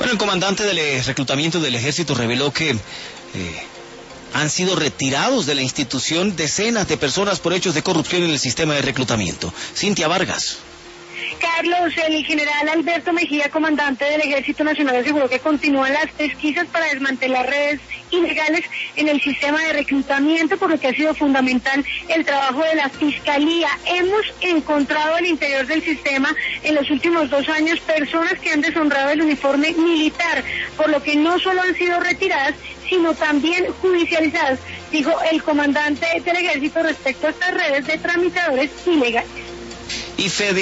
Bueno, el comandante del reclutamiento del ejército reveló que han sido retirados de la institución decenas de personas por hechos de corrupción en el sistema de reclutamiento. Cintia Vargas. Carlos, el general Alberto Mejía, comandante del Ejército Nacional, aseguró que continúan las pesquisas para desmantelar redes ilegales en el sistema de reclutamiento, por lo que ha sido fundamental el trabajo de la Fiscalía. Hemos encontrado al interior del sistema en los últimos 2 años personas que han deshonrado el uniforme militar, por lo que no solo han sido retiradas, sino también judicializadas, dijo el comandante del Ejército respecto a estas redes de tramitadores ilegales. Y Fede